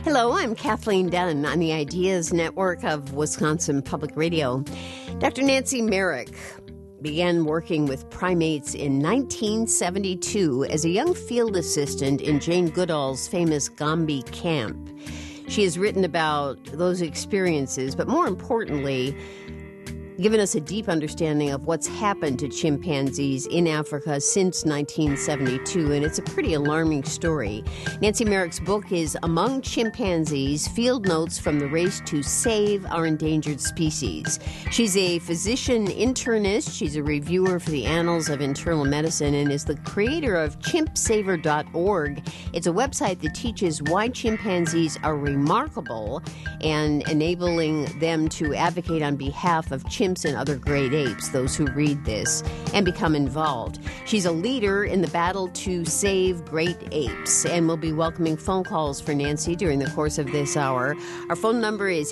Hello, I'm Kathleen Dunn on the Ideas Network of Wisconsin Public Radio. Dr. Nancy Merrick began working with primates in 1972 as a young field assistant in Jane Goodall's famous Gombe camp. She has written about those experiences, but more importantly, given us a deep understanding of what's happened to chimpanzees in Africa since 1972, and it's a pretty alarming story. Nancy Merrick's book is Among Chimpanzees, Field Notes from the Race to Save Our Endangered Species. She's a physician internist, she's a reviewer for the Annals of Internal Medicine, and is the creator of chimpsaver.org. It's a website that teaches why chimpanzees are remarkable and enabling them to advocate on behalf of chimps and other great apes, those who read this, and become involved. She's a leader in the battle to save great apes, and we'll be welcoming phone calls for Nancy during the course of this hour. Our phone number is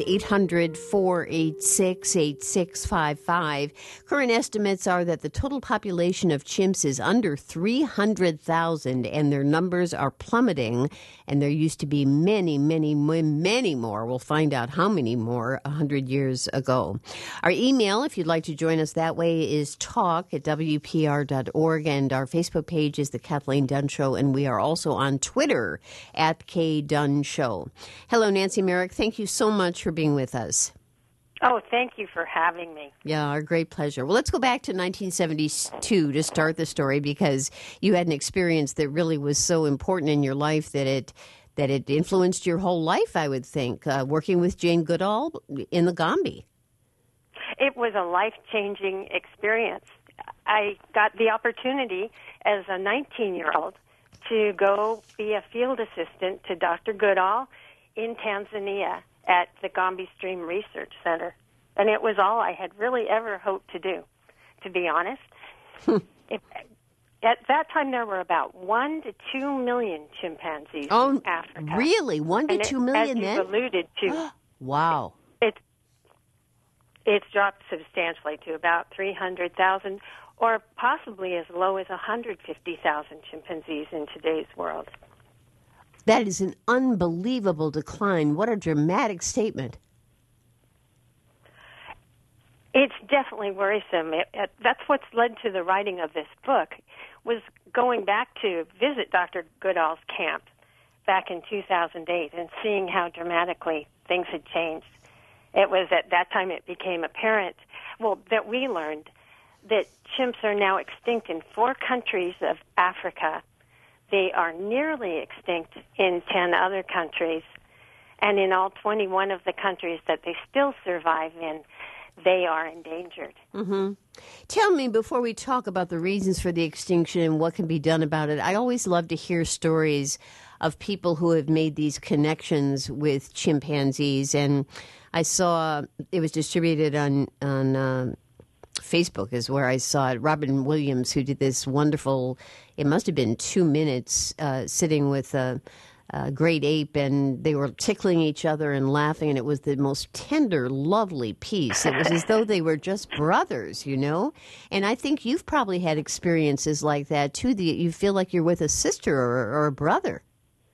800-486-8655. Current estimates are that the total population of chimps is under 300,000, and their numbers are plummeting, and there used to be many, many, many more. We'll find out how many more 100 years ago. Our email, if you'd like to join us that way, is talk@wpr.org, and our Facebook page is The Kathleen Dunn Show, and we are also on Twitter @KDunn Hello, Nancy Merrick. Thank you so much for being with us. Oh, thank you for having me. Yeah, our great pleasure. Well, let's go back to 1972 to start the story, because you had an experience that really was so important in your life that it influenced your whole life, I would think, working with Jane Goodall in the Gombe. It was a life-changing experience. I got the opportunity as a 19-year-old to go be a field assistant to Dr. Goodall in Tanzania at the Gombe Stream Research Center. And it was all I had really ever hoped to do, to be honest. At that time, there were about 1 to 2 million chimpanzees in Africa. Really? 1 to 2 million then? As you alluded to. Wow. It's dropped substantially to about 300,000, or possibly as low as 150,000 chimpanzees in today's world. That is an unbelievable decline. What a dramatic statement. It's definitely worrisome. That's what's led to the writing of this book, was going back to visit Dr. Goodall's camp back in 2008 and seeing how dramatically things had changed. It was at that time it became apparent, that we learned that chimps are now extinct in 4 countries of Africa. They are nearly extinct in 10 other countries. And in all 21 of the countries that they still survive in, they are endangered. Mm-hmm. Tell me, before we talk about the reasons for the extinction and what can be done about it, I always love to hear stories of people who have made these connections with chimpanzees. And I saw it was distributed on Facebook is where I saw it. Robin Williams, who did this wonderful, it must have been 2 minutes, sitting with a great ape, and they were tickling each other and laughing, and it was the most tender, lovely piece. It was as though they were just brothers, you know? And I think you've probably had experiences like that, too, that you feel like you're with a sister or a brother.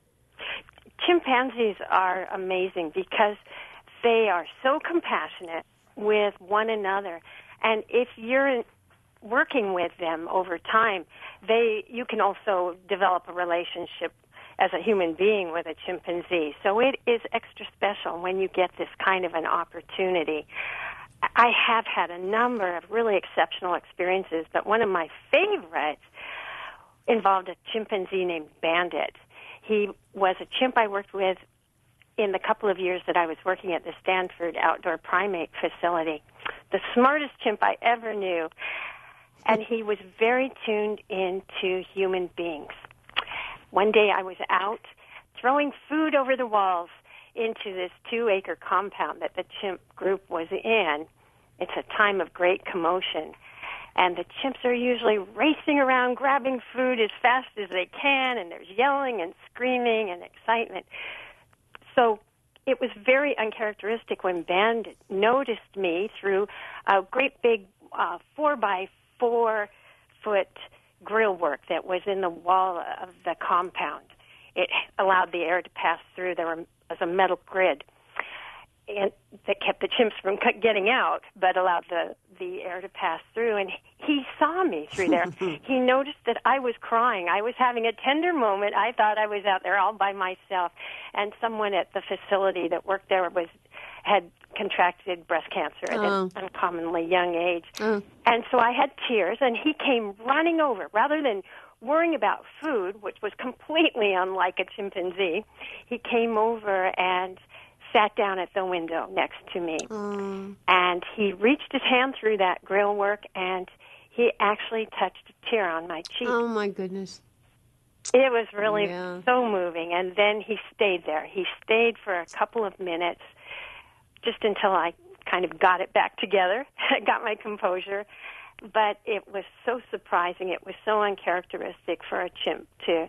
Chimpanzees are amazing because they are so compassionate with one another. And if you're working with them over time, you can also develop a relationship as a human being with a chimpanzee. So it is extra special when you get this kind of an opportunity. I have had a number of really exceptional experiences, but one of my favorites involved a chimpanzee named Bandit. He was a chimp I worked with in the couple of years that I was working at the Stanford Outdoor Primate Facility. The smartest chimp I ever knew, and he was very tuned into human beings. One day I was out throwing food over the walls into this 2-acre compound that the chimp group was in. It's a time of great commotion. And the chimps are usually racing around grabbing food as fast as they can, and there's yelling and screaming and excitement. So it was very uncharacteristic when Bandit noticed me through a great big 4-by-4 foot grill work that was in the wall of the compound. it allowed the air to pass through. There was a metal grid and that kept the chimps from getting out, but allowed the air to pass through. And he saw me through there. He noticed that I was crying. I was having a tender moment. I thought I was out there all by myself, and someone at the facility that worked there had contracted breast cancer at an uncommonly young age. And so I had tears, and he came running over. Rather than worrying about food, which was completely unlike a chimpanzee, he came over and sat down at the window next to me. And he reached his hand through that grill work, and he actually touched a tear on my cheek. Oh, my goodness. It was really so moving. And then he stayed there. He stayed for a couple of minutes, just until I kind of got it back together, got my composure. But it was so surprising. It was so uncharacteristic for a chimp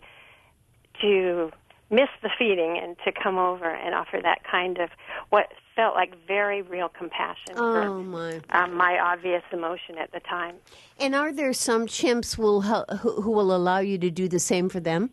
to miss the feeding and to come over and offer that kind of what felt like very real compassion for my obvious emotion at the time. And are there some chimps who will allow you to do the same for them?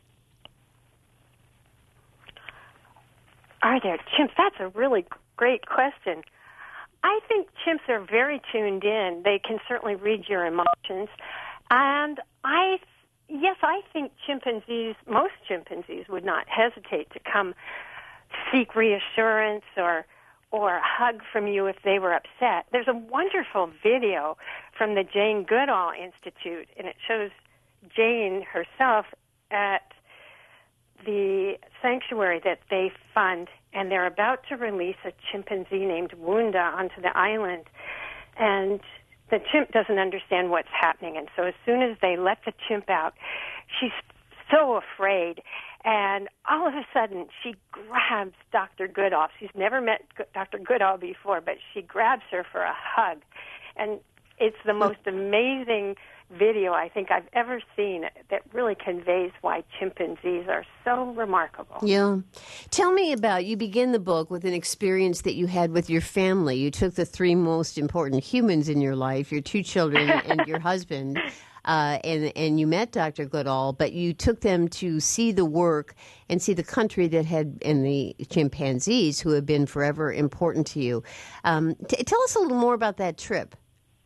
Are there chimps? That's a really great question. I think chimps are very tuned in. They can certainly read your emotions. And I think most chimpanzees would not hesitate to come seek reassurance or a hug from you if they were upset. There's a wonderful video from the Jane Goodall Institute, and it shows Jane herself at the sanctuary that they fund, and they're about to release a chimpanzee named Wunda onto the island. And the chimp doesn't understand what's happening, and so as soon as they let the chimp out, she's so afraid, and all of a sudden she grabs Dr. Goodall. She's never met Dr. Goodall before, but she grabs her for a hug, and it's the most amazing video I think I've ever seen that really conveys why chimpanzees are so remarkable. Yeah. Tell me about, you begin the book with an experience that you had with your family. You took the three most important humans in your life, your two children and your husband, and you met Dr. Goodall, but you took them to see the work and see the country that had, and the chimpanzees who have been forever important to you. Tell us a little more about that trip.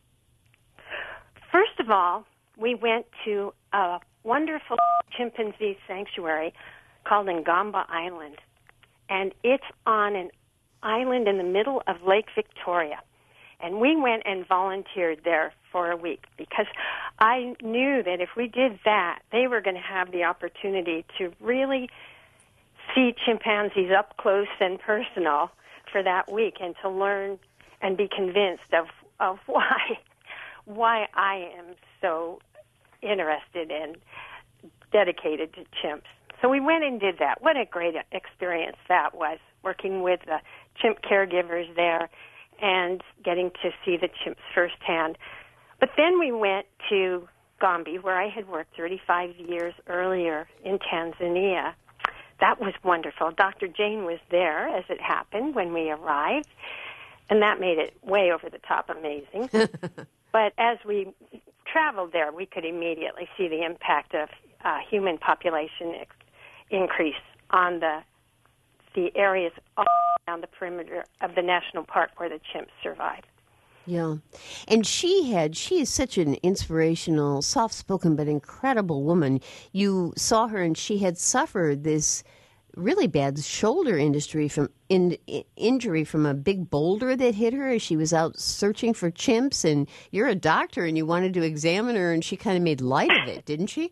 First of all, we went to a wonderful chimpanzee sanctuary called Ngamba Island, and it's on an island in the middle of Lake Victoria. And we went and volunteered there for a week because I knew that if we did that, they were going to have the opportunity to really see chimpanzees up close and personal for that week and to learn and be convinced of why I am so interested and dedicated to chimps. So we went and did that. What a great experience that was, working with the chimp caregivers there and getting to see the chimps firsthand. But then we went to Gombe, where I had worked 35 years earlier in Tanzania. That was wonderful. Dr. Jane was there, as it happened, when we arrived, and that made it way over the top amazing. But as we traveled there, we could immediately see the impact of human population increase on the areas all around the perimeter of the national park where the chimps survive. Yeah. And she is such an inspirational, soft-spoken but incredible woman. You saw her and she had suffered this really bad shoulder injury from a big boulder that hit her as she was out searching for chimps. And you're a doctor and you wanted to examine her, and she kind of made light of it, didn't she?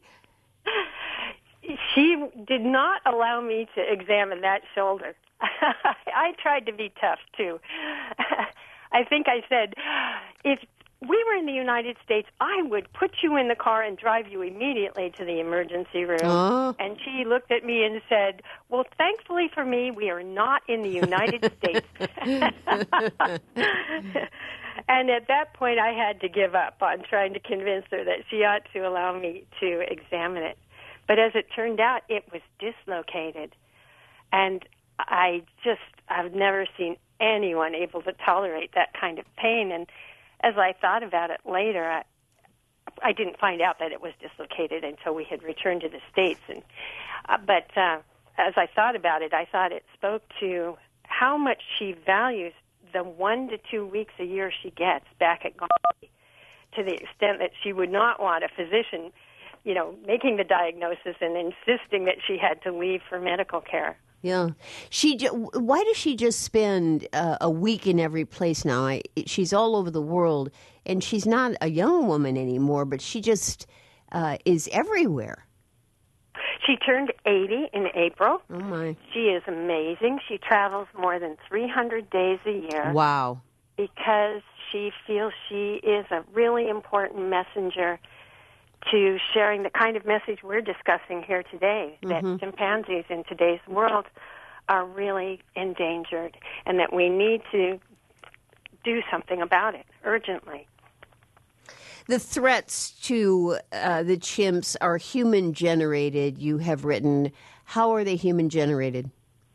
She did not allow me to examine that shoulder. I tried to be tough, too. I think I said, if we were in the United States, I would put you in the car and drive you immediately to the emergency room. Oh. And she looked at me and said, well, thankfully for me, we are not in the United States. And at that point, I had to give up on trying to convince her that she ought to allow me to examine it. But as it turned out, it was dislocated. And I've never seen anyone able to tolerate that kind of pain. And as I thought about it later, I didn't find out that it was dislocated until we had returned to the States. And but as I thought about it, I thought it spoke to how much she values the 1 to 2 weeks a year she gets back at Gombe, to the extent that she would not want a physician, making the diagnosis and insisting that she had to leave for medical care. Yeah. Why does she just spend a week in every place now? She's all over the world, and she's not a young woman anymore, but she just is everywhere. She turned 80 in April. Oh, my. She is amazing. She travels more than 300 days a year. Wow. Because she feels she is a really important messenger to sharing the kind of message we're discussing here today, that chimpanzees in today's world are really endangered and that we need to do something about it urgently. The threats to the chimps are human-generated, you have written. How are they human-generated?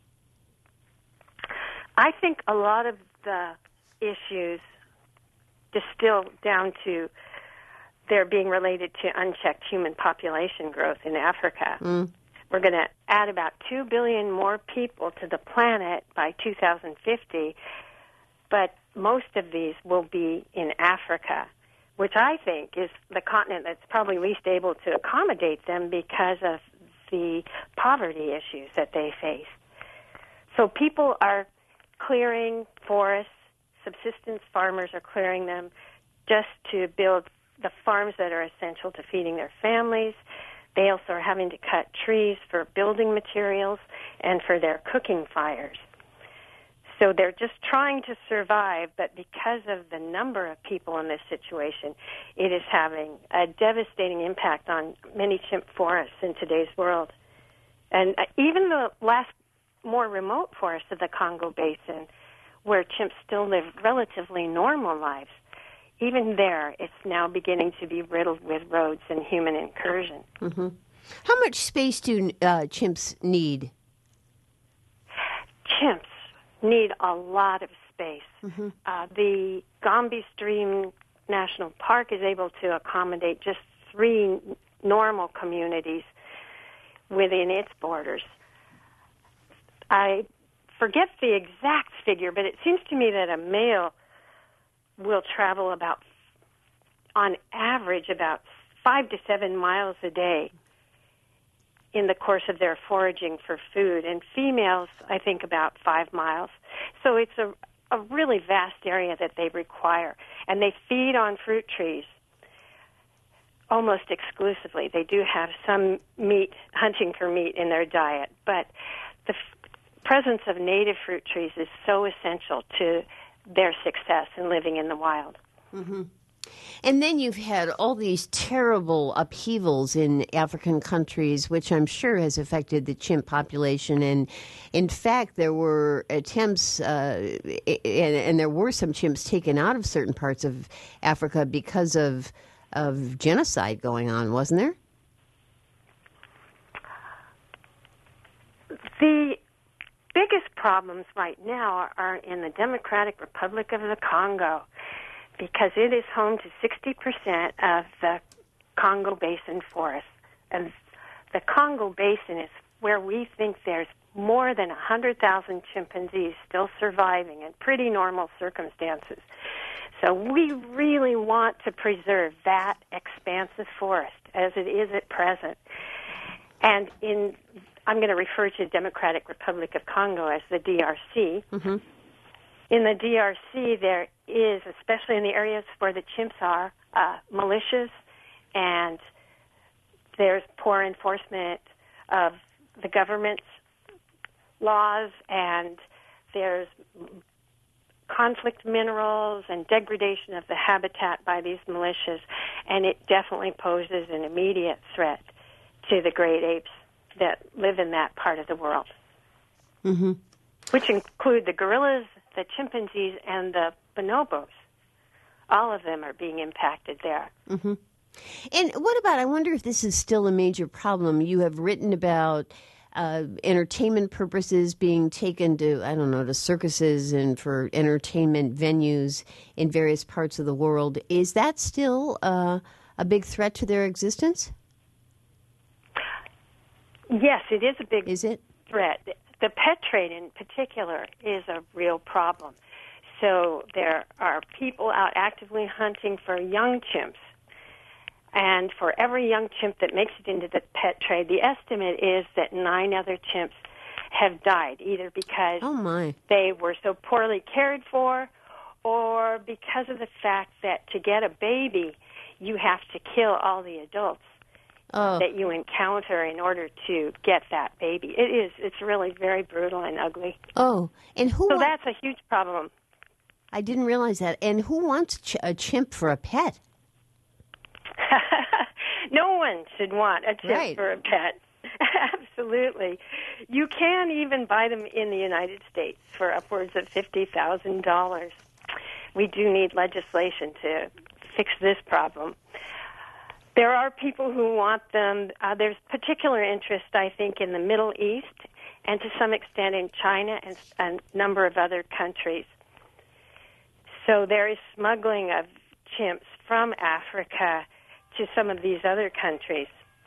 I think a lot of the issues distill down to they're being related to unchecked human population growth in Africa. We're going to add about 2 billion more people to the planet by 2050, but most of these will be in Africa, which I think is the continent that's probably least able to accommodate them because of the poverty issues that they face. So people are clearing forests, subsistence farmers are clearing them just to build the farms that are essential to feeding their families. They also are having to cut trees for building materials and for their cooking fires. So they're just trying to survive, but because of the number of people in this situation, it is having a devastating impact on many chimp forests in today's world. And even the last more remote forests of the Congo Basin, where chimps still live relatively normal lives, even there, it's now beginning to be riddled with roads and human incursion. How much space do chimps need? Chimps need a lot of space. The Gombe Stream National Park is able to accommodate just 3 normal communities within its borders. I forget the exact figure, but it seems to me that a male will travel on average, about 5 to 7 miles a day in the course of their foraging for food, and females, I think, about 5 miles. So it's a really vast area that they require, and they feed on fruit trees almost exclusively. They do have some meat, hunting for meat in their diet, but the presence of native fruit trees is so essential to their success in living in the wild. And then you've had all these terrible upheavals in African countries, which I'm sure has affected the chimp population. And in fact, there were attempts, and there were some chimps taken out of certain parts of Africa because of genocide going on, wasn't there? The biggest problems right now are in the Democratic Republic of the Congo, because it is home to 60% of the Congo Basin forest. And the Congo Basin is where we think there's more than 100,000 chimpanzees still surviving in pretty normal circumstances. So we really want to preserve that expansive forest as it is at present. And I'm going to refer to Democratic Republic of Congo as the DRC. In the DRC, there is, especially in the areas where the chimps are, militias, and there's poor enforcement of the government's laws, and there's conflict minerals and degradation of the habitat by these militias, and it definitely poses an immediate threat to the great apes that live in that part of the world, which include the gorillas, the chimpanzees, and the bonobos. All of them are being impacted there. And what about, I wonder if this is still a major problem. You have written about entertainment purposes being taken to, I don't know, to circuses and for entertainment venues in various parts of the world. Is that still a a big threat to their existence? Yes, it is a big Is it? threat. The pet trade in particular is a real problem. So there are people out actively hunting for young chimps. And for every young chimp that makes it into the pet trade, the estimate is that 9 other chimps have died, either because they were so poorly cared for or because of the fact that to get a baby, you have to kill all the adults that you encounter in order to get that baby. It's really very brutal and ugly. Oh, and So that's a huge problem. I didn't realize that. And who wants a chimp for a pet? No one should want a chimp for a pet. Absolutely. You can even buy them in the United States for upwards of $50,000. We do need legislation to fix this problem. There are people who want them. There's particular interest, I think, in the Middle East and to some extent in China and a number of other countries. So there is smuggling of chimps from Africa to some of these other countries.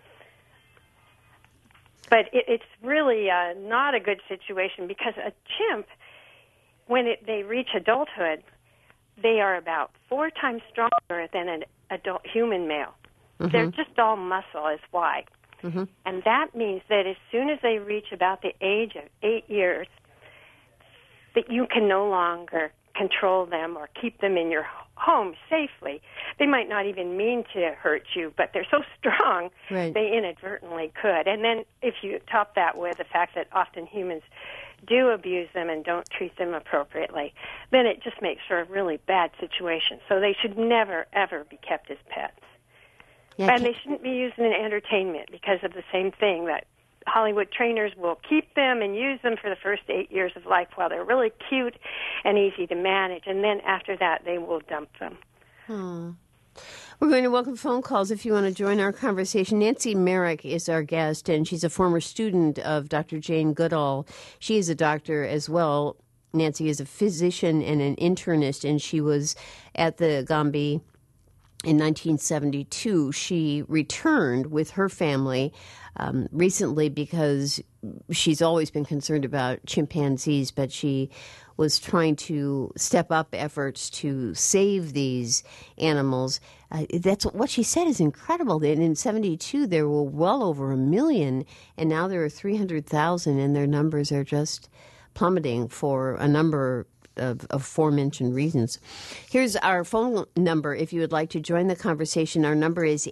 But it's really not a good situation because a chimp, when they reach adulthood, they are about 4 times stronger than an adult human male. Mm-hmm. They're just all muscle is why. Mm-hmm. And that means that as soon as they reach about the age of 8 years, that you can no longer control them or keep them in your home safely. They might not even mean to hurt you, but they're so strong they inadvertently could. And then if you top that with the fact that often humans do abuse them and don't treat them appropriately, then it just makes for a really bad situation. So they should never, ever be kept as pets. Yeah, and they shouldn't be used in entertainment because of the same thing, that Hollywood trainers will keep them and use them for the first 8 years of life while they're really cute and easy to manage. And then after that, they will dump them. We're going to welcome phone calls if you want to join our conversation. Nancy Merrick is our guest, and she's a former student of Dr. Jane Goodall. She is a doctor as well. Nancy is a physician and an internist, and she was at the Gombe in 1972. She returned with her family recently because she's always been concerned about chimpanzees, but she was trying to step up efforts to save these animals. That's what she said is incredible. And in 72, there were well over 1 million, and now there are 300,000, and their numbers are just plummeting for a number of aforementioned reasons. Here's our phone number if you would like to join the conversation. Our number is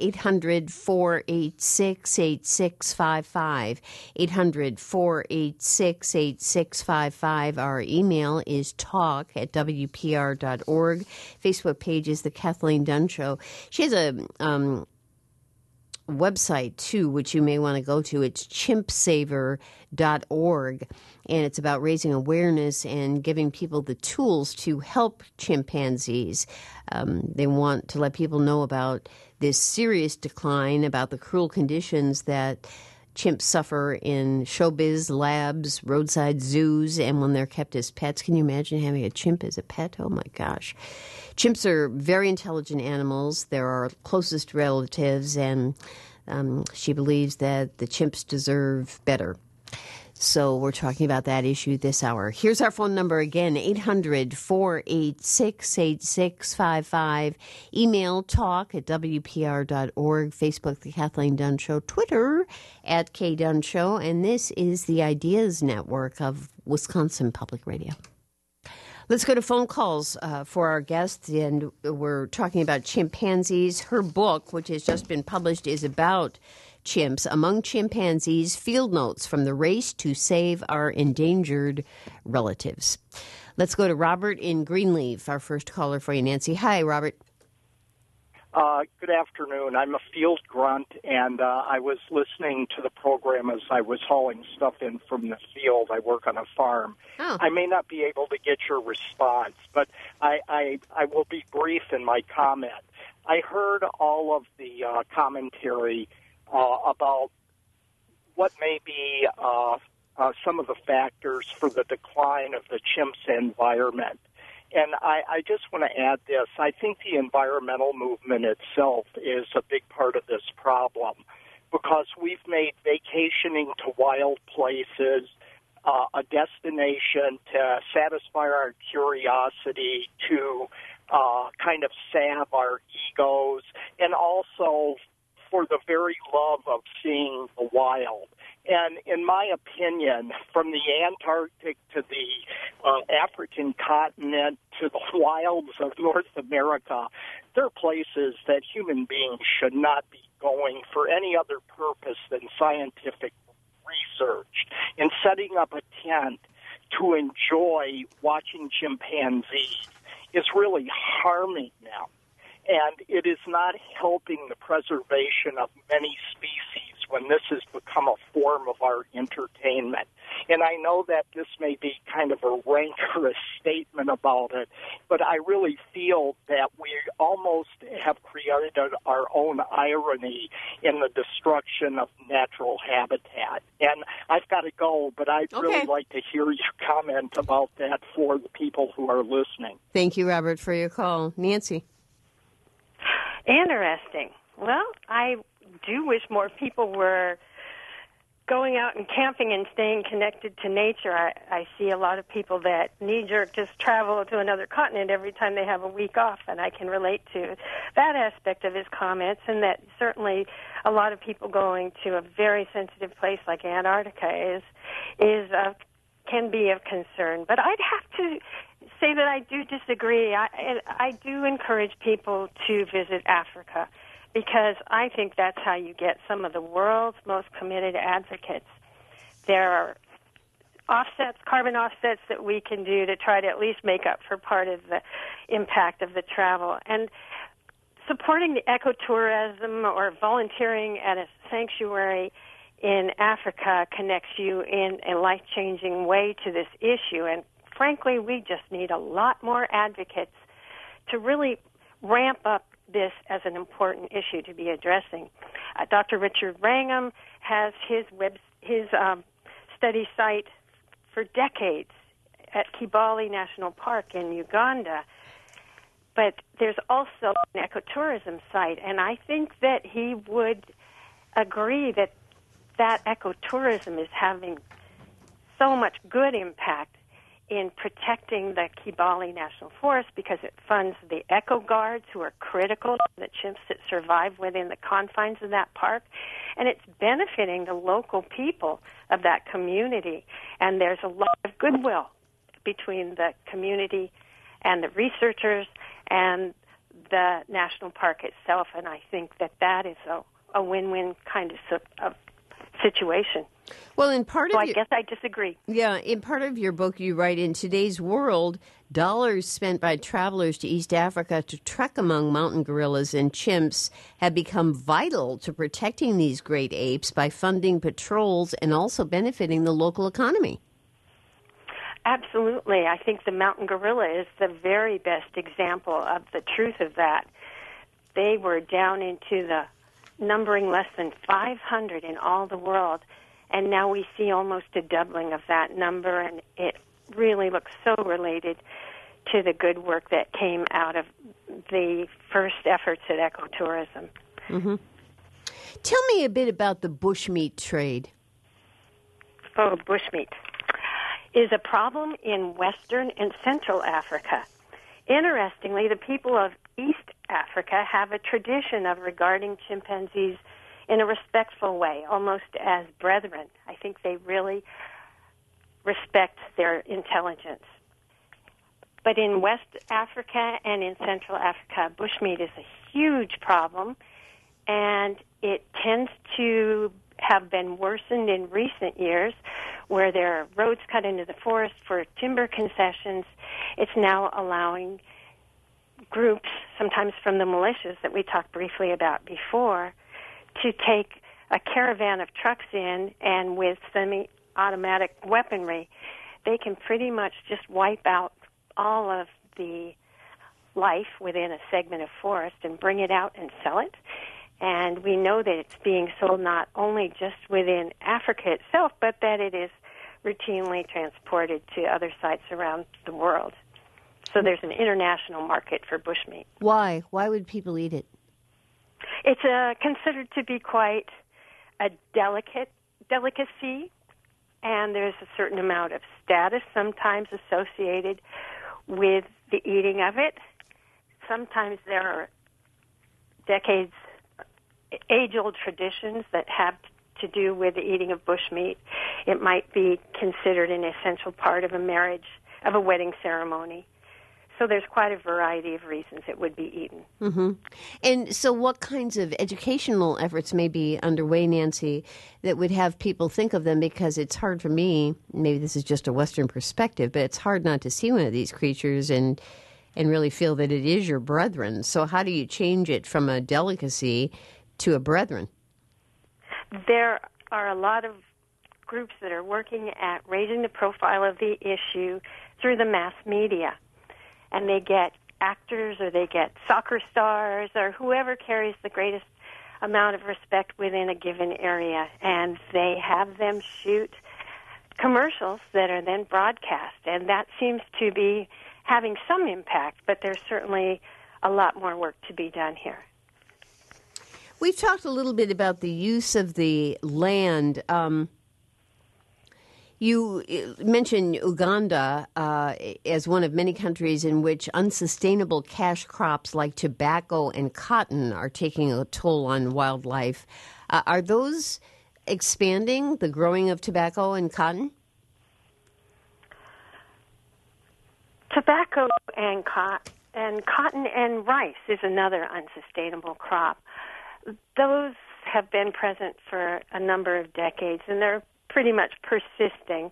800-486-8655. 800-486-8655. Our email is talk@wpr.org. Facebook page is The Kathleen Dunn Show. She has a website, too, which you may want to go to. It's chimpsaver.org, and it's about raising awareness and giving people the tools to help chimpanzees. They want to let people know about this serious decline, about the cruel conditions that chimps suffer in showbiz labs, roadside zoos, and when they're kept as pets. Can you imagine having a chimp as a pet? Oh, my gosh. Chimps are very intelligent animals. They're our closest relatives, and she believes that the chimps deserve better. So we're talking about that issue this hour. Here's our phone number again, 800-486-8655. Email talk@wpr.org. Facebook, The Kathleen Dunn Show. Twitter, @KDunn and this is the Ideas Network of Wisconsin Public Radio. Let's go to phone calls for our guests, and we're talking about chimpanzees. Her book, which has just been published, is about chimps. Among Chimpanzees, Field Notes from the Race to Save Our Endangered Relatives. Let's go to Robert in Greenleaf, our first caller for you, Nancy. Hi, Robert. Good afternoon. I'm a field grunt, and I was listening to the program as I was hauling stuff in from the field. I work on a farm. Oh. I may not be able to get your response, but I will be brief in my comment. I heard all of the commentary about what may be some of the factors for the decline of the chimps environment. And I just want to add this. I think the environmental movement itself is a big part of this problem because we've made vacationing to wild places a destination to satisfy our curiosity, to kind of salve our egos, and also for the very love of seeing the wild. And in my opinion, from the Antarctic to the African continent to the wilds of North America, there are places that human beings should not be going for any other purpose than scientific research. And setting up a tent to enjoy watching chimpanzees is really harming them. And it is not helping the preservation of many species when this has become a form of our entertainment. And I know that this may be kind of a rancorous statement about it, but I really feel that we almost have created our own irony in the destruction of natural habitat. And I've got to go, but I'd really like to hear you comment about that for the people who are listening. Thank you, Robert, for your call. Nancy? Interesting. Well, I do wish more people were going out and camping and staying connected to nature. I see a lot of people that knee-jerk just travel to another continent every time they have a week off, and I can relate to that aspect of his comments, and that certainly a lot of people going to a very sensitive place like Antarctica can be of concern. But I'd have to say that I do disagree. I do encourage people to visit Africa because I think that's how you get some of the world's most committed advocates. There are offsets, carbon offsets that we can do to try to at least make up for part of the impact of the travel. And supporting the ecotourism or volunteering at a sanctuary in Africa connects you in a life-changing way to this issue. And frankly, we just need a lot more advocates to really ramp up this as an important issue to be addressing. Dr. Richard Wrangham has his study site for decades at Kibale National Park in Uganda. But there's also an ecotourism site, and I think that he would agree that ecotourism is having so much good impact in protecting the Kibale National Forest because it funds the eco guards who are critical to the chimps that survive within the confines of that park, and it's benefiting the local people of that community. And there's a lot of goodwill between the community and the researchers and the national park itself, and I think that is a win-win kind of situation. Well, I guess I disagree. Yeah, in part of your book, you write, in today's world, dollars spent by travelers to East Africa to trek among mountain gorillas and chimps have become vital to protecting these great apes by funding patrols and also benefiting the local economy. Absolutely. I think the mountain gorilla is the very best example of the truth of that. They were down into the numbering less than 500 in all the world, and now we see almost a doubling of that number, and it really looks so related to the good work that came out of the first efforts at ecotourism. Mm-hmm. Tell me a bit about the bushmeat trade. Oh, bushmeat is a problem in Western and Central Africa. Interestingly, the people of East Africa have a tradition of regarding chimpanzees in a respectful way, almost as brethren. I think they really respect their intelligence. But in West Africa and in Central Africa, bushmeat is a huge problem, and it tends to have been worsened in recent years, where there are roads cut into the forest for timber concessions. It's now allowing groups, sometimes from the militias that we talked briefly about before, to take a caravan of trucks in, and with semi-automatic weaponry, they can pretty much just wipe out all of the life within a segment of forest and bring it out and sell it. And we know that it's being sold not only just within Africa itself, but that it is routinely transported to other sites around the world. So there's an international market for bushmeat. Why? Why would people eat it? It's considered to be quite a delicacy, and there's a certain amount of status sometimes associated with the eating of it. Sometimes there are decades, age-old traditions that have to do with the eating of bushmeat. It might be considered an essential part of a marriage, of a wedding ceremony. So there's quite a variety of reasons it would be eaten. Mm-hmm. And so what kinds of educational efforts may be underway, Nancy, that would have people think of them? Because it's hard for me, maybe this is just a Western perspective, but it's hard not to see one of these creatures and really feel that it is your brethren. So how do you change it from a delicacy to a brethren? There are a lot of groups that are working at raising the profile of the issue through the mass media. And they get actors or they get soccer stars or whoever carries the greatest amount of respect within a given area. And they have them shoot commercials that are then broadcast. And that seems to be having some impact, but there's certainly a lot more work to be done here. We've talked a little bit about the use of the land. You mentioned Uganda as one of many countries in which unsustainable cash crops like tobacco and cotton are taking a toll on wildlife. Are those expanding, the growing of tobacco and cotton? Tobacco and cotton and rice is another unsustainable crop. Those have been present for a number of decades, and they're pretty much persisting.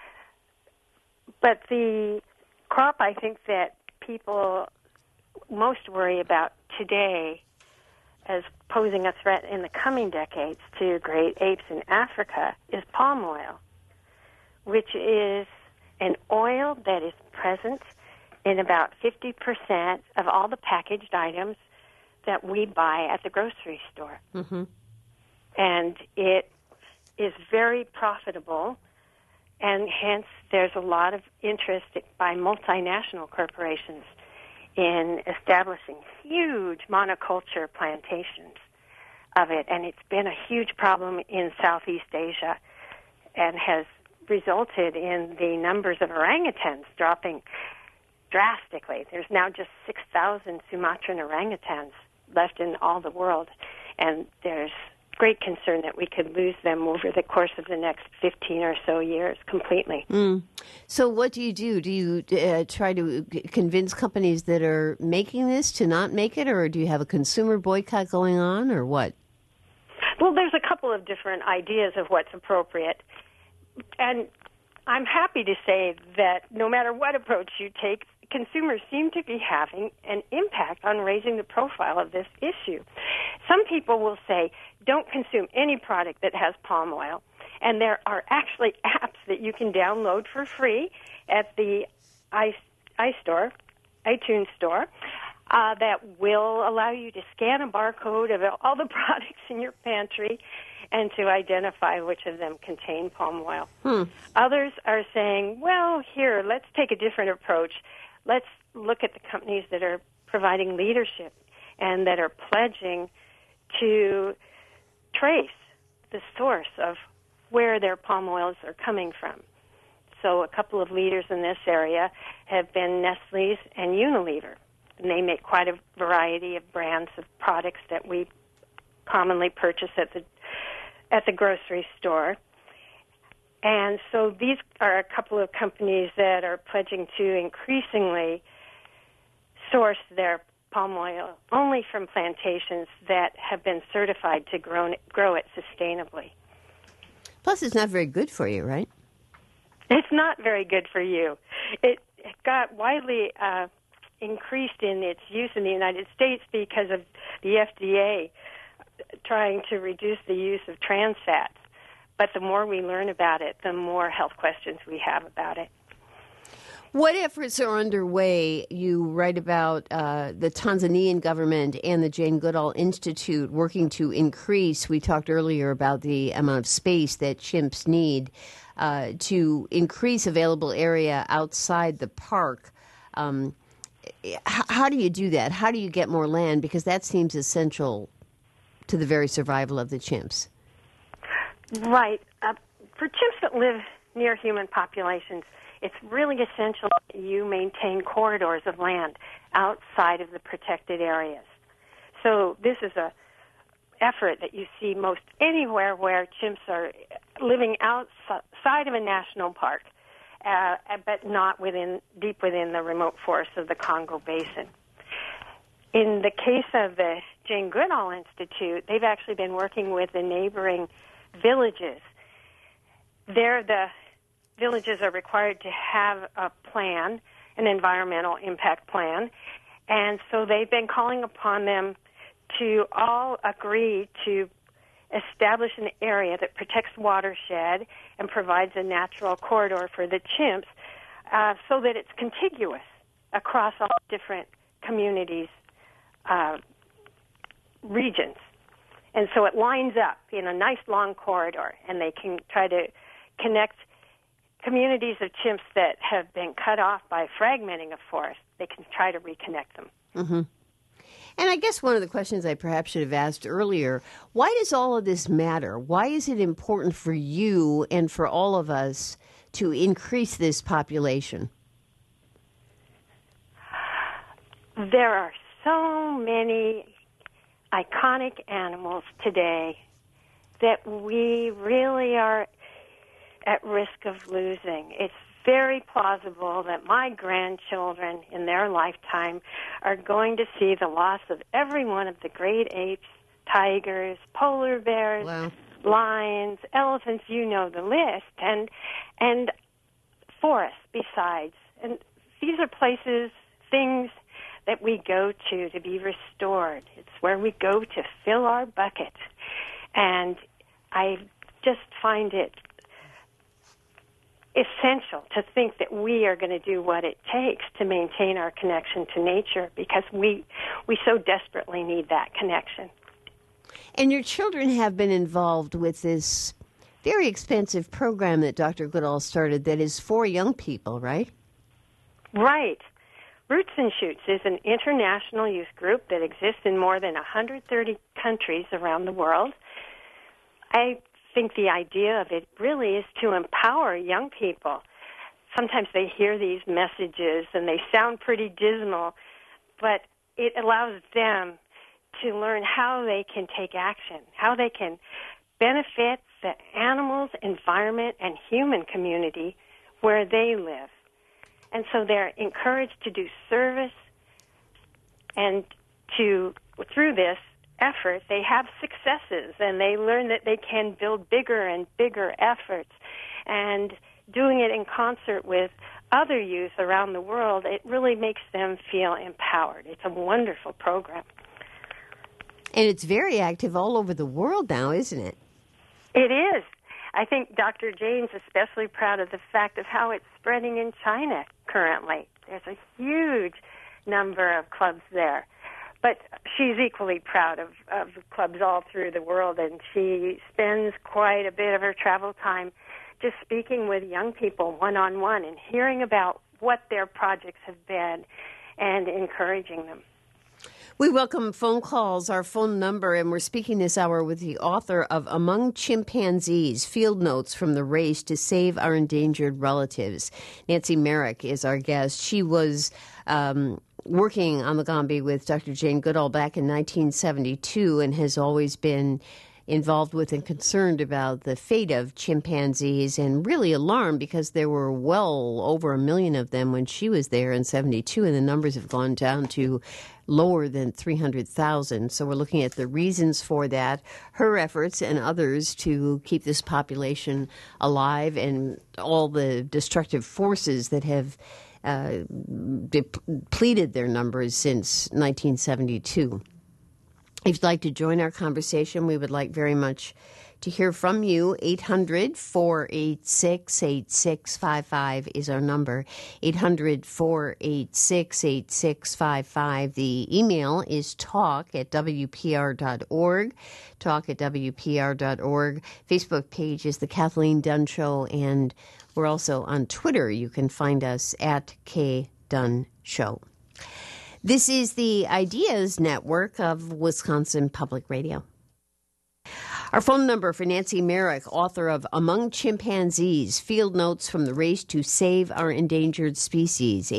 But the crop I think that people most worry about today as posing a threat in the coming decades to great apes in Africa is palm oil, which is an oil that is present in about 50% of all the packaged items that we buy at the grocery store. Mm-hmm. And it is very profitable, and hence there's a lot of interest by multinational corporations in establishing huge monoculture plantations of it. And it's been a huge problem in Southeast Asia and has resulted in the numbers of orangutans dropping drastically. There's now just 6,000 Sumatran orangutans left in all the world, and there's great concern that we could lose them over the course of the next 15 or so years completely. So what do you do? Do you try to convince companies that are making this to not make it, or do you have a consumer boycott going on, or what? Well, there's a couple of different ideas of what's appropriate. And I'm happy to say that no matter what approach you take, consumers seem to be having an impact on raising the profile of this issue. Some people will say, don't consume any product that has palm oil. And there are actually apps that you can download for free at the iTunes store, that will allow you to scan a barcode of all the products in your pantry and to identify which of them contain palm oil. Others are saying, well, here, let's take a different approach. Let's look at the companies that are providing leadership and that are pledging to trace the source of where their palm oils are coming from. So a couple of leaders in this area have been Nestle's and Unilever. And they make quite a variety of brands of products that we commonly purchase at the grocery store. And so these are a couple of companies that are pledging to increasingly source their palm oil only from plantations that have been certified to grow it sustainably. Plus, it's not very good for you, right? It's not very good for you. It got widely increased in its use in the United States because of the FDA trying to reduce the use of trans fats. But the more we learn about it, the more health questions we have about it. What efforts are underway? You write about the Tanzanian government and the Jane Goodall Institute working to increase. We talked earlier about the amount of space that chimps need to increase available area outside the park. how do you do that? How do you get more land? Because that seems essential to the very survival of the chimps. Right. For chimps that live near human populations, it's really essential that you maintain corridors of land outside of the protected areas. So this is a effort that you see most anywhere where chimps are living outside of a national park, but not deep within the remote forests of the Congo Basin. In the case of the Jane Goodall Institute, they've actually been working with the neighboring villages. There, the villages are required to have a plan, an environmental impact plan, and so they've been calling upon them to all agree to establish an area that protects watershed and provides a natural corridor for the chimps so that it's contiguous across all different communities, regions. And so it lines up in a nice long corridor, and they can try to connect communities of chimps that have been cut off by fragmenting a forest. They can try to reconnect them. Mm-hmm. And I guess one of the questions I perhaps should have asked earlier, why does all of this matter? Why is it important for you and for all of us to increase this population? There are so many iconic animals today that we really are at risk of losing. It's very plausible that my grandchildren in their lifetime are going to see the loss of every one of the great apes, tigers, polar bears, wow, lions, elephants, you know the list, and forests besides. And these are places, things that we go to be restored. It's where we go to fill our bucket. And I just find it essential to think that we are going to do what it takes to maintain our connection to nature, because we so desperately need that connection. And your children have been involved with this very expensive program that Dr. Goodall started that is for young people, right? Right. Roots and Shoots is an international youth group that exists in more than 130 countries around the world. I think the idea of it really is to empower young people. Sometimes they hear these messages and they sound pretty dismal, but it allows them to learn how they can take action, how they can benefit the animals, environment, and human community where they live. And so they're encouraged to do service, and through this effort, they have successes, and they learn that they can build bigger and bigger efforts. And doing it in concert with other youth around the world, it really makes them feel empowered. It's a wonderful program. And it's very active all over the world now, isn't it? It is. I think Dr. Jane's especially proud of the fact of how it's spreading in China currently. There's a huge number of clubs there. But she's equally proud of clubs all through the world, and she spends quite a bit of her travel time just speaking with young people one-on-one and hearing about what their projects have been and encouraging them. We welcome phone calls, our phone number, and we're speaking this hour with the author of Among Chimpanzees, Field Notes from the Race to Save Our Endangered Relatives. Nancy Merrick is our guest. She was working on the Gombe with Dr. Jane Goodall back in 1972 and has always been involved with and concerned about the fate of chimpanzees, and really alarmed because there were well over 1 million of them when she was there in 72, and the numbers have gone down to lower than 300,000. So we're looking at the reasons for that, her efforts and others to keep this population alive, and all the destructive forces that have depleted their numbers since 1972. If you'd like to join our conversation, we would like very much to hear from you. 800-486-8655 is our number. 800-486-8655. The email is talk@wpr.org. Talk@wpr.org. Facebook page is The Kathleen Dunn Show, and we're also on Twitter. You can find us at K Dunn Show. This is the Ideas Network of Wisconsin Public Radio. Our phone number for Nancy Merrick, author of Among Chimpanzees, Field Notes from the Race to Save Our Endangered Species,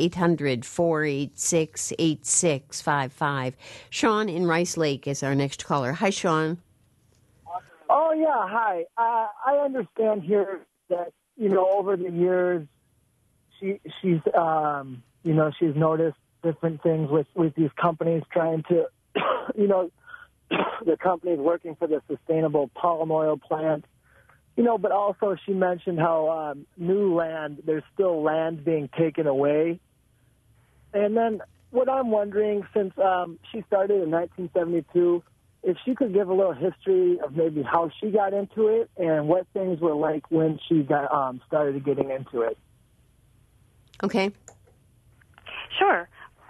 800-486-8655. Sean in Rice Lake is our next caller. Hi, Sean. Oh, yeah, hi. I understand here that, over the years, she's noticed different things with these companies trying to, the companies working for the sustainable palm oil plant, but also she mentioned how new land, there's still land being taken away. And then what I'm wondering, since she started in 1972, if she could give a little history of maybe how she got into it and what things were like when she got started getting into it. Okay. Sure.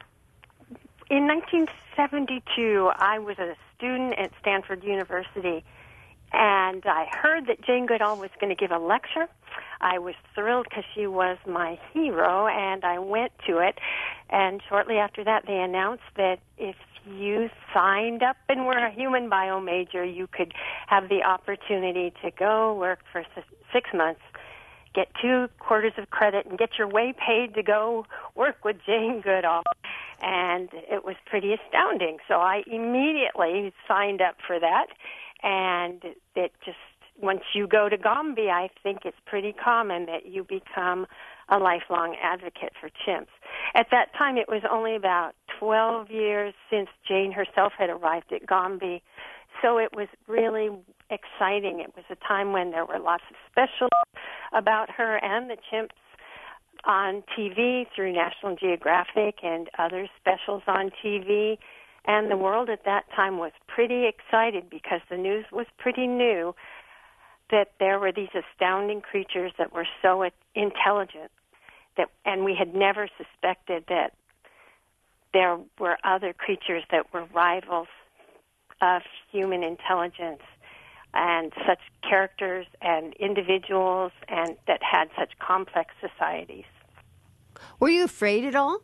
In 1972, I was a student at Stanford University, and I heard that Jane Goodall was going to give a lecture. I was thrilled because she was my hero, and I went to it. And shortly after that, they announced that if you signed up and were a human bio major, you could have the opportunity to go work for 6 months, get 2 quarters of credit, and get your way paid to go work with Jane Goodall. And it was pretty astounding. So I immediately signed up for that. And it just, once you go to Gombe, I think it's pretty common that you become a lifelong advocate for chimps. At that time, it was only about 12 years since Jane herself had arrived at Gombe. So it was really exciting. It was a time when there were lots of specials about her and the chimps on TV through National Geographic and other specials on TV. And the world at that time was pretty excited because the news was pretty new that there were these astounding creatures that were so intelligent, and we had never suspected that there were other creatures that were rivals of human intelligence and such characters and individuals and that had such complex societies. Were you afraid at all?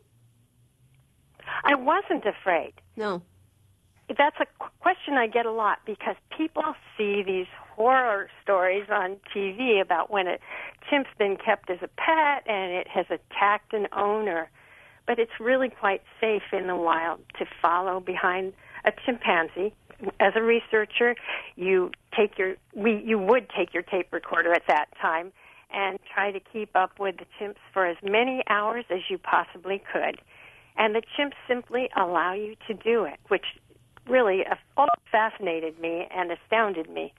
I wasn't afraid. No. That's a question I get a lot because people see these horror stories on TV about when a chimp's been kept as a pet and it has attacked an owner. But it's really quite safe in the wild to follow behind a chimpanzee. As a researcher, you would take your tape recorder at that time and try to keep up with the chimps for as many hours as you possibly could. And the chimps simply allow you to do it, which really fascinated me and astounded me.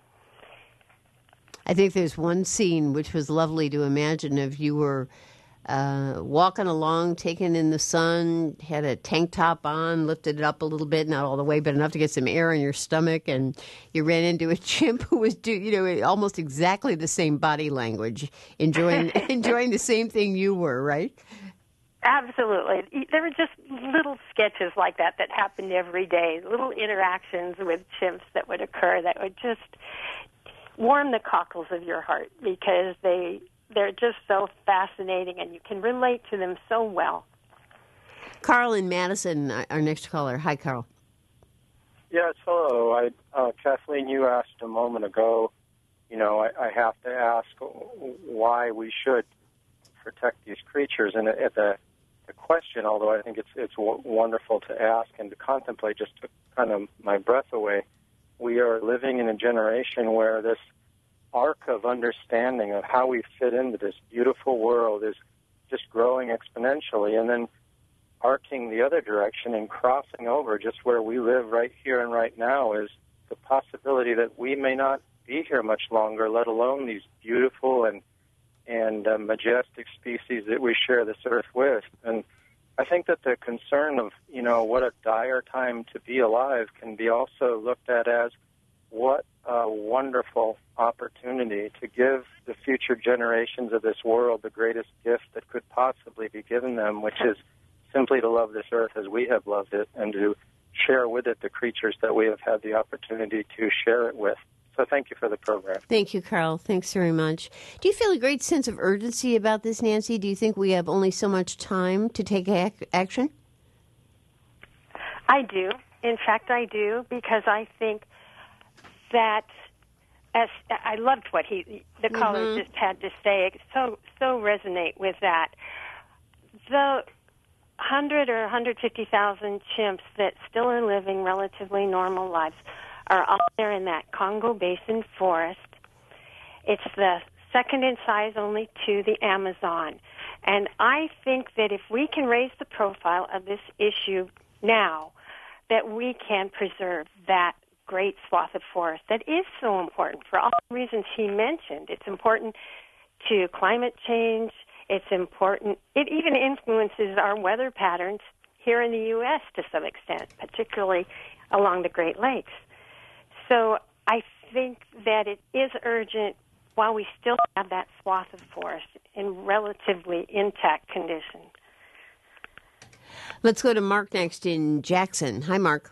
I think there's one scene which was lovely to imagine of you were walking along, taking in the sun, had a tank top on, lifted it up a little bit, not all the way, but enough to get some air in your stomach, and you ran into a chimp who was, almost exactly the same body language, enjoying the same thing you were, right? Absolutely. There were just little sketches like that happened every day, little interactions with chimps that would occur that would just warm the cockles of your heart because they're just so fascinating and you can relate to them so well. Carl in Madison, our next caller. Hi, Carl. Yes, hello. Kathleen, you asked a moment ago, I have to ask why we should protect these creatures. And the question, although I think it's wonderful to ask and to contemplate, just took kind of my breath away. We are living in a generation where this arc of understanding of how we fit into this beautiful world is just growing exponentially, and then arcing the other direction and crossing over just where we live right here and right now is the possibility that we may not be here much longer, let alone these beautiful and majestic species that we share this earth with. And I think that the concern of, what a dire time to be alive can be also looked at as what a wonderful opportunity to give the future generations of this world the greatest gift that could possibly be given them, which is simply to love this earth as we have loved it and to share with it the creatures that we have had the opportunity to share it with. So thank you for the program. Thank you, Carl. Thanks very much. Do you feel a great sense of urgency about this, Nancy? Do you think we have only so much time to take action? I do. In fact, I do, because I think that as I loved what the caller just had to say. So resonate with that. The 100 or 150,000 chimps that still are living relatively normal lives are all there in that Congo Basin forest. It's the second in size only to the Amazon. And I think that if we can raise the profile of this issue now, that we can preserve that great swath of forest that is so important for all the reasons he mentioned. It's important to climate change. It's important. It even influences our weather patterns here in the U.S. to some extent, particularly along the Great Lakes. So I think that it is urgent while we still have that swath of forest in relatively intact condition. Let's go to Mark next in Jackson. Hi, Mark.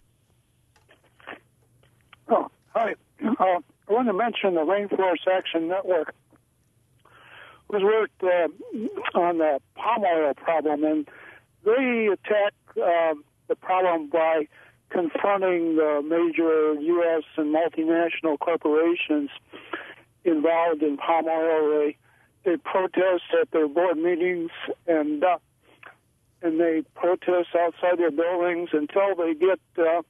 Oh, hi. I want to mention the Rainforest Action Network, who's worked on the palm oil problem, and they attack the problem by confronting the major U.S. and multinational corporations involved in palm oil. They protest at their board meetings, and they protest outside their buildings until they get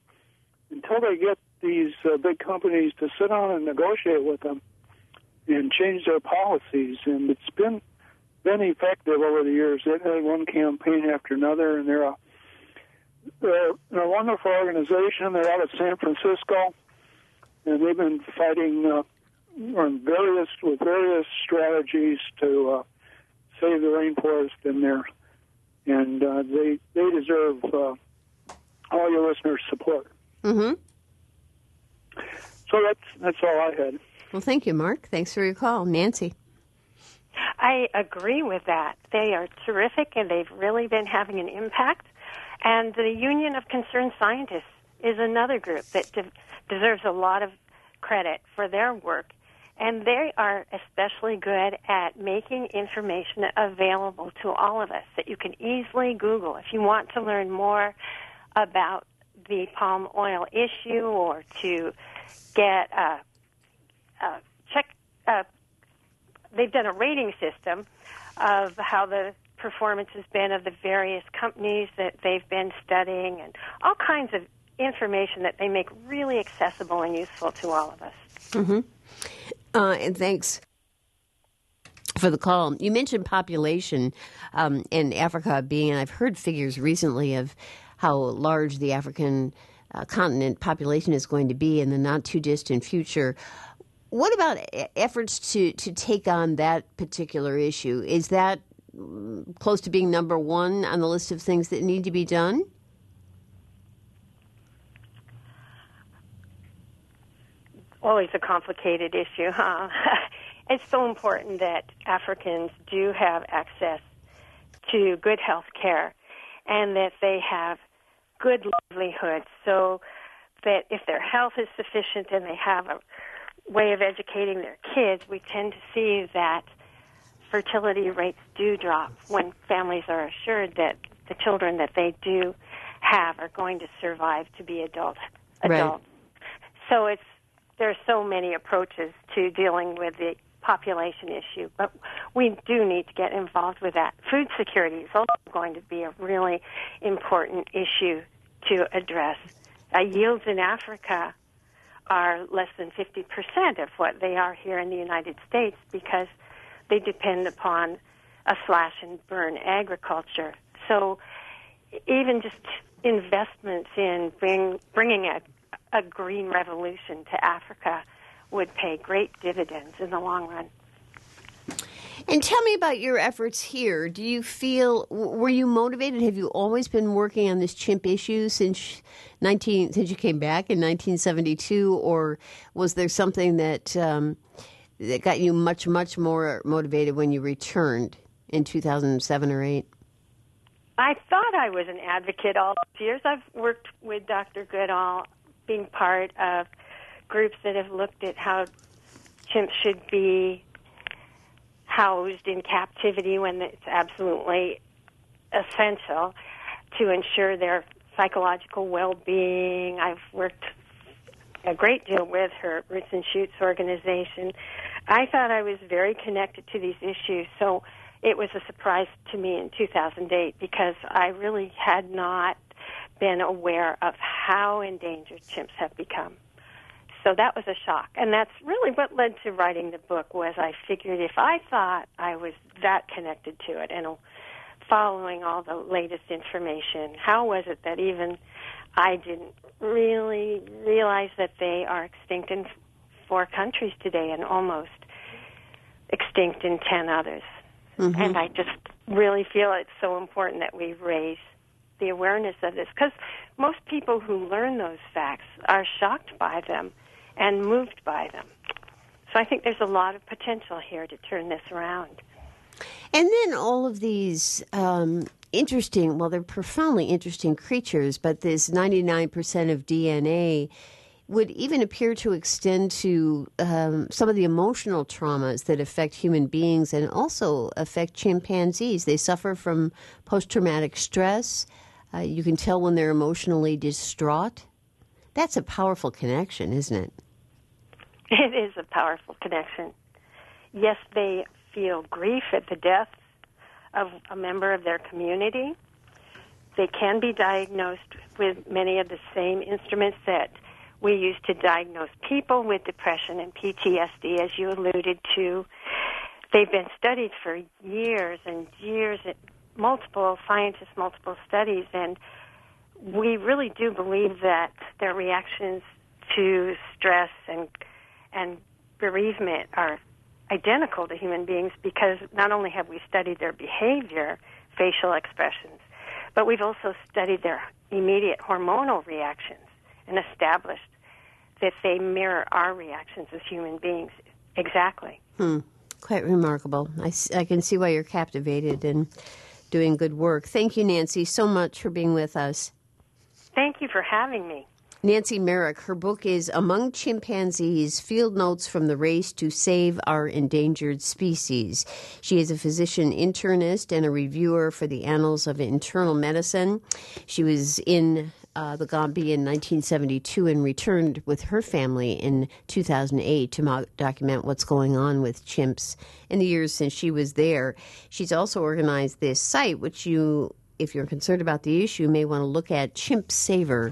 these big companies to sit down and negotiate with them and change their policies. And it's been effective over the years. They've had one campaign after another, and they're a wonderful organization. They're out of San Francisco, and they've been fighting with various strategies to save the rainforest in there. And they deserve all your listeners' support. Mm-hmm. So that's all I had. Well, thank you, Mark. Thanks for your call. Nancy. I agree with that. They are terrific, and they've really been having an impact. And the Union of Concerned Scientists is another group that deserves a lot of credit for their work. And they are especially good at making information available to all of us that you can easily Google. If you want to learn more about the palm oil issue or to get they've done a rating system of how the performance has been of the various companies that they've been studying, and all kinds of information that they make really accessible and useful to all of us. Mm-hmm. And thanks for the call. You mentioned population in Africa being, and I've heard figures recently of how large the African continent population is going to be in the not-too-distant future. What about efforts to take on that particular issue? Is that close to being number one on the list of things that need to be done? Always a complicated issue, huh? It's so important that Africans do have access to good health care and that they have good livelihoods, so that if their health is sufficient and they have a way of educating their kids, we tend to see that fertility rates do drop when families are assured that the children that they do have are going to survive to be adults. Right. So there are so many approaches to dealing with the population issue, but we do need to get involved with that. Food security is also going to be a really important issue to address. Yields in Africa are less than 50% of what they are here in the United States because they depend upon a slash-and-burn agriculture. So even just investments in bringing a green revolution to Africa would pay great dividends in the long run. And tell me about your efforts here. Do you feel, were you motivated? Have you always been working on this chimp issue since you came back in 1972, or was there something that got you much, much more motivated when you returned in 2007 or 8? I thought I was an advocate all these years. I've worked with Dr. Goodall, being part of groups that have looked at how chimps should be housed in captivity when it's absolutely essential to ensure their psychological well-being. I've worked a great deal with her Roots and Shoots organization. I thought I was very connected to these issues, so it was a surprise to me in 2008 because I really had not been aware of how endangered chimps have become. So that was a shock, and that's really what led to writing the book. Was I figured if I thought I was that connected to it and following all the latest information, how was it that even I didn't really realize that they are extinct in 4 countries today and almost extinct in 10 others? Mm-hmm. And I just really feel it's so important that we raise the awareness of this, because most people who learn those facts are shocked by them and moved by them. So I think there's a lot of potential here to turn this around. And then all of these interesting, well, they're profoundly interesting creatures, but this 99% of DNA would even appear to extend to some of the emotional traumas that affect human beings and also affect chimpanzees. They suffer from post-traumatic stress. You can tell when they're emotionally distraught. That's a powerful connection, isn't it? It is a powerful connection. Yes, they feel grief at the death of a member of their community. They can be diagnosed with many of the same instruments that we use to diagnose people with depression and PTSD, as you alluded to. They've been studied for years and years, multiple scientists, multiple studies, and we really do believe that their reactions to stress and bereavement are identical to human beings, because not only have we studied their behavior, facial expressions, but we've also studied their immediate hormonal reactions and established that they mirror our reactions as human beings exactly. Quite remarkable. I can see why you're captivated and doing good work. Thank you, Nancy, so much for being with us. Thank you for having me. Nancy Merrick, her book is Among Chimpanzees, Field Notes from the Race to Save Our Endangered Species. She is a physician internist and a reviewer for the Annals of Internal Medicine. She was in the Gambia in 1972 and returned with her family in 2008 to document what's going on with chimps in the years since she was there. She's also organized this site, which you, if you're concerned about the issue, may want to look at, chimpsaver.org.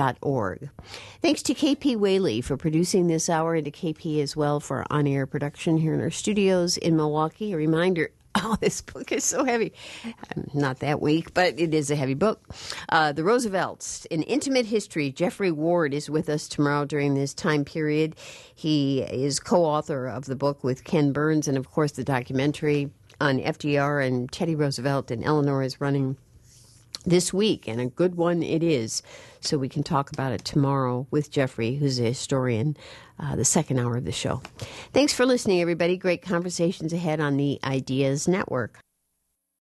Thanks to KP Whaley for producing this hour, and to KP as well for on-air production here in our studios in Milwaukee. A reminder, this book is so heavy. Not that weak, but it is a heavy book. The Roosevelts, An Intimate History. Jeffrey Ward is with us tomorrow during this time period. He is co-author of the book with Ken Burns, and of course the documentary on FDR and Teddy Roosevelt and Eleanor is running this week, and a good one it is. So we can talk about it tomorrow with Jeffrey, who's a historian, the second hour of the show. Thanks for listening, everybody. Great conversations ahead on the Ideas Network.